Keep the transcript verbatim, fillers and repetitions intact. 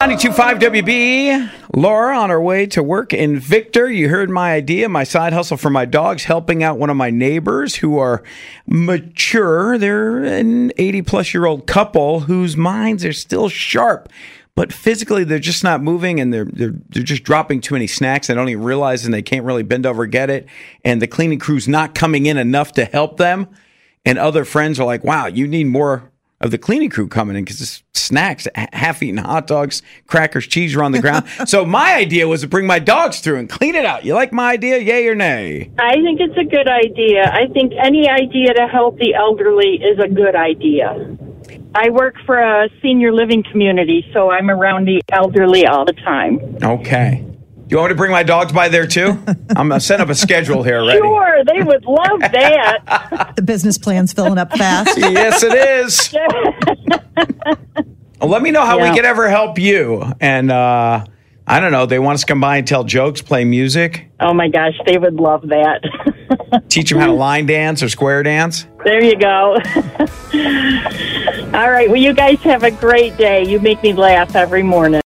ninety-two point five W B. Laura on her way to work in Victor. You heard my idea, my side hustle for my dogs, helping out one of my neighbors who are mature. They're an eighty-plus-year-old couple whose minds are still sharp, but physically they're just not moving, and they're, they're they're just dropping too many snacks. They don't even realize, and they can't really bend over get it. And the cleaning crew's not coming in enough to help them. And other friends are like, wow, you need more of the cleaning crew coming in because it's snacks, half-eaten hot dogs, crackers, cheese are on the ground. So my idea was to bring my dogs through and clean it out. You like my idea, yay or nay? I think it's a good idea. I think any idea to help the elderly is a good idea. I work for a senior living community, so I'm around the elderly all the time. Okay. Do you want me to bring my dogs by there, too? I'm going to set up a schedule here already. Sure, they would love that. The business plan's filling up fast. Yes, it is. Well, let me know how Yeah. we can ever help you. And, uh, I don't know, they want us to come by and tell jokes, play music, Oh, my gosh, they would love that. teach them how to line dance or square dance. There you go. All right, well, you guys have a great day. You make me laugh every morning.